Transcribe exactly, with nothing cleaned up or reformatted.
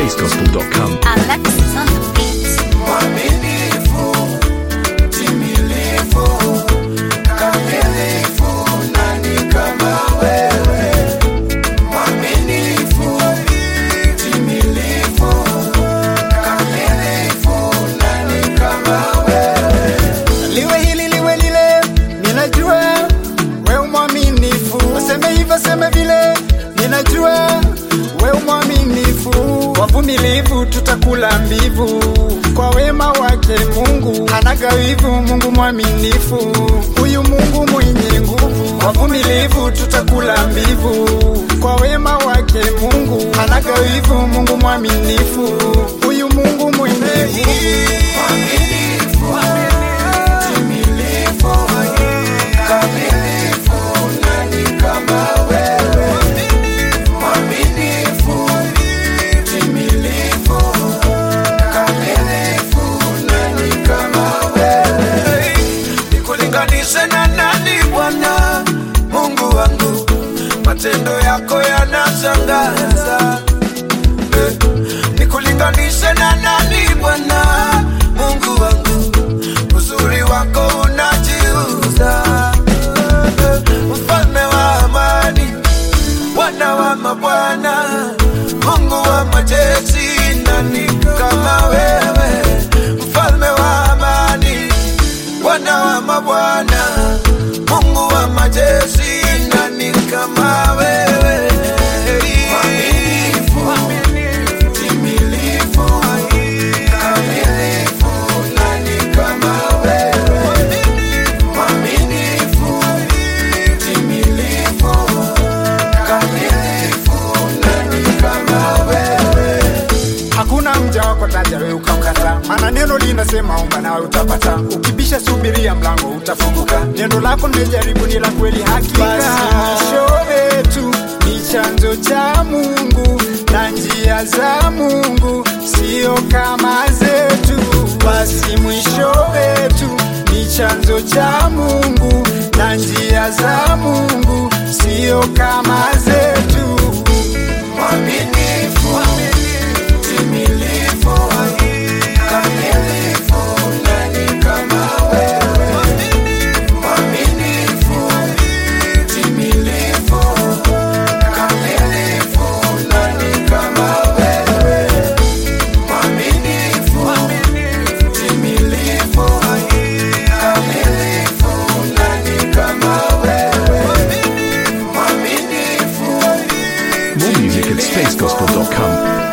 space gospel dot com. Alexis on the beat. Mwaminifu, timilifu, kamilifu, nani kama wewe? Mwaminifu, timilifu, kamilifu, nani kama wewe? Liwe hili liwe lile, ninajua wewe mwaminifu. Waseme hivyo seme vile, ninajua wewe mwaminifu. Wavumilivu tutakula mbivu, kwa wema wake Mungu anagawivu. Mungu mwaminifu, huyu Mungu mwenye nguvu. Wavumilivu tutakula mbivu, kwa wema wake Mungu anagawivu. Mungu mwaminifu, huyu Mungu mwenye nguvu. Mwaminifu, timilifu, kamilifu, nani kama wewe? Mwaminifu, timilifu, kamilifu, nani kama wewe? Nikulinganishe na nani Bwana Mungu wangu? Matendo yako yanashangaza. Eh, nikulinganishe na nani Bwana Mungu wangu? Uzuri wako unajiuza. Eh, mfalme wa amani, Bwana wa mabwana, Mungu wa majeshi, nani kama wewe? Mfalme wa amani, Bwana wa mabwana, Mungu wa majeshi, nani kama wewe? Mwaminifu, timilifu, kamilifu, nani kama wewe? Mwaminifu, timilifu, kamilifu, nani kama wewe? Hakuna mja wako taja wewe ukamkata, maana neno linasema omba nawe utapata. Ukibisha subiria mlango utafunguka. Neno lako nimejaribu ni la kweli hakika. Basi mwisho wetu ni chanzo cha Mungu, na njia za Mungu sio kama zetu. Basi mwisho wetu ni chanzo cha Mungu, na njia za Mungu sio kama zetu. Mwaminifu, timilifu, kamilifu, nani kama wewe? Mwaminifu, timilifu, kamilifu, nani kama wewe? Mwaminifu, timilifu, kamilifu, nani kama wewe? Mwaminifu. More music at space gospel dot com.